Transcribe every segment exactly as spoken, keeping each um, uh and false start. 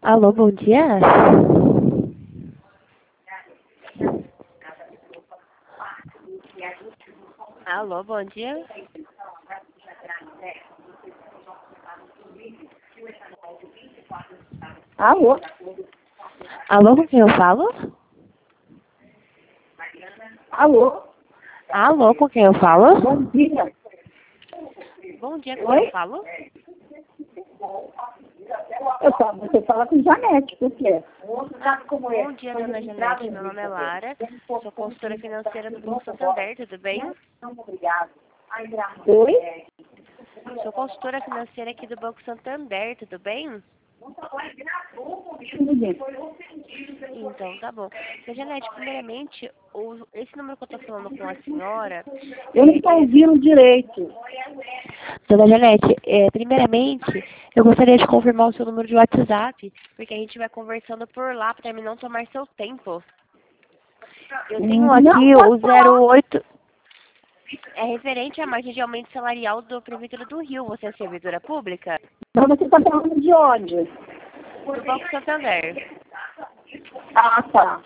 Alô, bom dia. Alô, bom dia. Alô? Alô, com quem eu falo? Alô? Alô, com quem eu falo? Bom dia. Bom dia, com quem eu Oi? falo? Eu falo, você fala com Janete, por quê? Bom dia, dona Janete. Meu nome é Lara. Sou consultora financeira do Banco Santander, tudo bem? Oi? Sou consultora financeira aqui do Banco Santander, tudo bem? Tudo bem. Então, tá bom. Dona Janete, primeiramente, o- esse número que eu tô falando com a senhora... Eu não é, estou é- ouvindo direito. Dona Janete, é, primeiramente, eu gostaria de confirmar o seu número de WhatsApp, porque a gente vai conversando por lá para não tomar seu tempo. Eu tenho Não aqui o pode falar. zero oito, é referente à margem de aumento salarial da Prefeitura do Rio. Você é servidora pública? Mas você está falando de onde? Do Banco Santander. Ah, tá.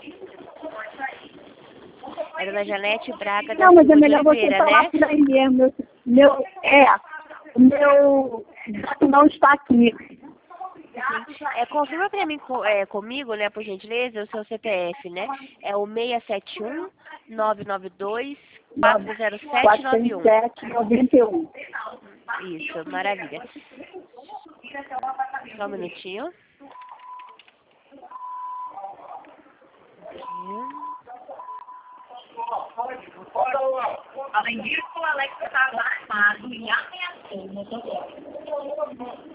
É Dona Janete Braga da Não, mas é Silva de melhor você Oliveira, falar né? por aí mesmo. Meu, meu, é, o meu não está aqui. É, confirma para mim co- é, comigo, né, por gentileza, o seu C P F, né? É o seis sete um, nove nove dois, quatro zero sete nove um. quatrocentos e noventa e um. Isso, maravilha. Só um minutinho. Além disso, o Alex estava armado e ameaçou o motoboy.